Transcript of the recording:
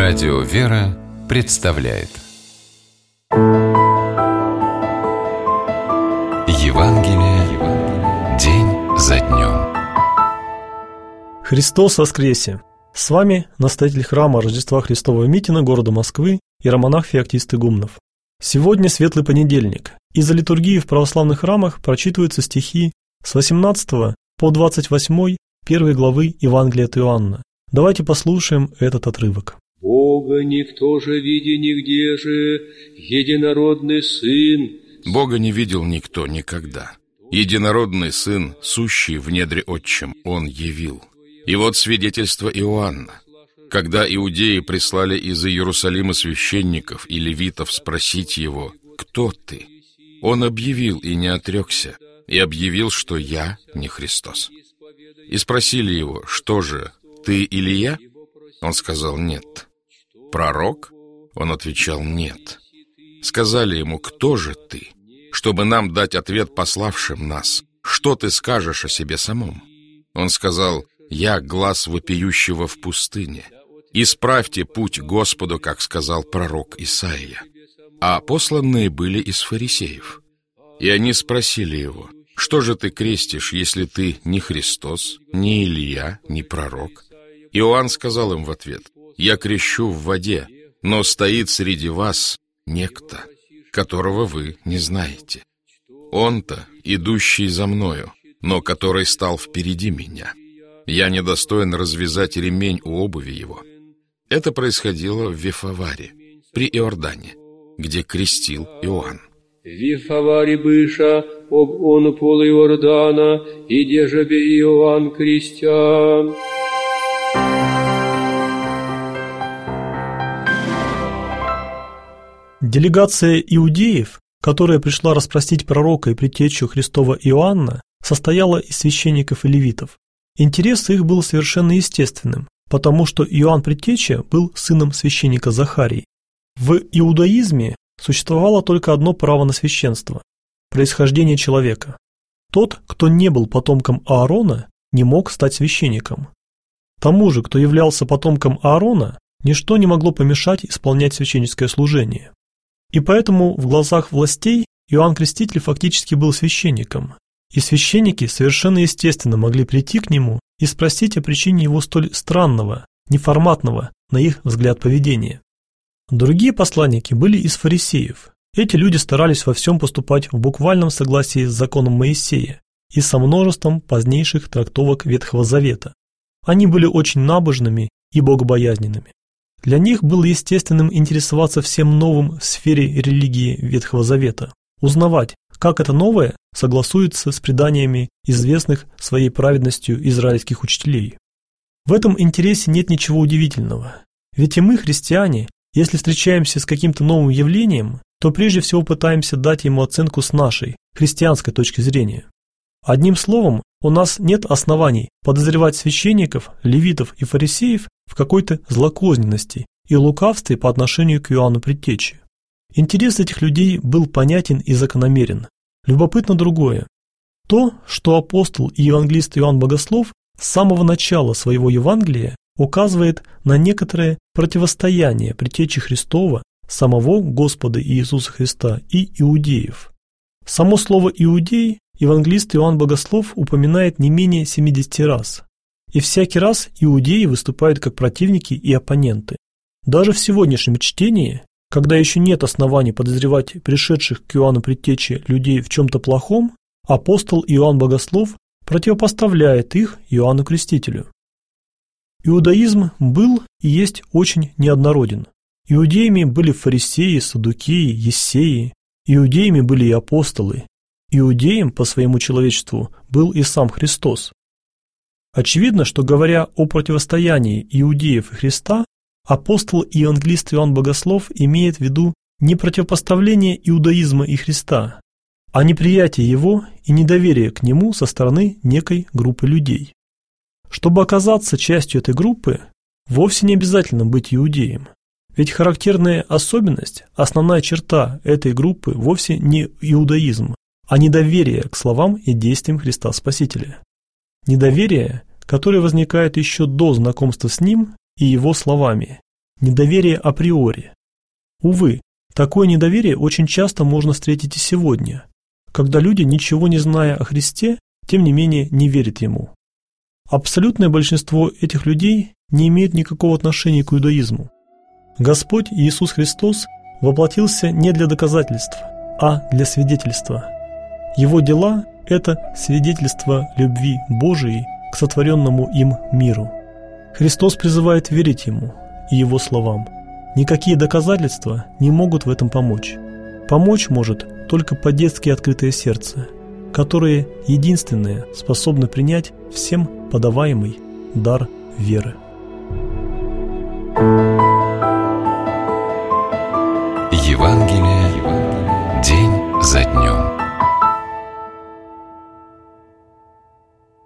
Радио «Вера» представляет Евангелие день за днем. Христос воскресе! С вами настоятель храма Рождества Христова Митина города Москвы иеромонах Феоктист Игумнов. Сегодня светлый понедельник, и за литургией в православных храмах прочитываются стихи с 18 по 28 первой главы Евангелия от Иоанна. Давайте послушаем этот отрывок. Бога никто же види нигде же, единородный Сын. Бога не видел никто никогда. Единородный Сын, сущий в недре Отчим, Он явил. И вот свидетельство Иоанна. Когда иудеи прислали из Иерусалима священников и левитов спросить Его: «Кто ты?», Он объявил и не отрекся, и объявил, что «Я не Христос». И спросили Его: «Что же, ты Илия?» Он сказал: «Нет». «Пророк?» Он отвечал: «Нет». Сказали Ему: «Кто же ты?» Чтобы нам дать ответ пославшим нас. «Что ты скажешь о себе самом?» Он сказал: «Я глас вопиющего в пустыне. Исправьте путь Господу, как сказал пророк Исаия». А посланные были из фарисеев. И они спросили Его: «Что же ты крестишь, если ты не Христос, не Илия, не пророк?» Иоанн сказал им в ответ: «Я крещу в воде, но стоит среди вас некто, которого вы не знаете. Он-то, идущий за мною, но который стал впереди меня. Я недостоин развязать ремень у обуви его». Это происходило в Вифаваре, при Иордане, где крестил Иоанн. Вифавари быша об он пол Иордана, и дежебе Иоанн крестя. Делегация иудеев, которая пришла расспросить пророка и предтечу Христова Иоанна, состояла из священников и левитов. Интерес их был совершенно естественным, потому что Иоанн Предтеча был сыном священника Захарии. В иудаизме существовало только одно право на священство – происхождение человека. Тот, кто не был потомком Аарона, не мог стать священником. Тому же, кто являлся потомком Аарона, ничто не могло помешать исполнять священническое служение. И поэтому в глазах властей Иоанн Креститель фактически был священником, и священники совершенно естественно могли прийти к нему и спросить о причине его столь странного, неформатного, на их взгляд, поведения. Другие посланники были из фарисеев. Эти люди старались во всем поступать в буквальном согласии с законом Моисея и со множеством позднейших трактовок Ветхого Завета. Они были очень набожными и богобоязненными. Для них было естественным интересоваться всем новым в сфере религии Ветхого Завета, узнавать, как это новое согласуется с преданиями известных своей праведностью израильских учителей. В этом интересе нет ничего удивительного, ведь и мы, христиане, если встречаемся с каким-то новым явлением, то прежде всего пытаемся дать ему оценку с нашей, христианской точки зрения. Одним словом, у нас нет оснований подозревать священников, левитов и фарисеев в какой-то злокозненности и лукавстве по отношению к Иоанну Предтече. Интерес этих людей был понятен и закономерен. Любопытно другое. То, что апостол и евангелист Иоанн Богослов с самого начала своего Евангелия указывает на некоторое противостояние Предтечи Христова, самого Господа Иисуса Христа и иудеев. Само слово «иудей» евангелист Иоанн Богослов упоминает не менее 70 раз. И всякий раз иудеи выступают как противники и оппоненты. Даже в сегодняшнем чтении, когда еще нет оснований подозревать пришедших к Иоанну Предтече людей в чем-то плохом, апостол Иоанн Богослов противопоставляет их Иоанну Крестителю. Иудаизм был и есть очень неоднороден. Иудеями были фарисеи, саддукеи, ессеи, иудеями были и апостолы, иудеем по своему человечеству был и сам Христос. Очевидно, что говоря о противостоянии иудеев и Христа, апостол и евангелист Иоанн Богослов имеет в виду не противопоставление иудаизма и Христа, а неприятие его и недоверие к нему со стороны некой группы людей. Чтобы оказаться частью этой группы, вовсе не обязательно быть иудеем, ведь характерная особенность, основная черта этой группы вовсе не иудаизм, а недоверие к словам и действиям Христа Спасителя. Недоверие, которое возникает еще до знакомства с Ним и Его словами. недоверие априори. Увы, такое недоверие очень часто можно встретить и сегодня, когда люди, ничего не зная о Христе, тем не менее не верят Ему. Абсолютное большинство этих людей не имеет никакого отношения к иудаизму. Господь Иисус Христос воплотился не для доказательств, а для свидетельства. Его дела – это свидетельство любви Божией к сотворенному им миру. Христос призывает верить Ему и Его словам. Никакие доказательства не могут в этом помочь. Помочь может только по-детски открытое сердце, которое единственное способно принять всем подаваемый дар веры. Евангелие день за днем.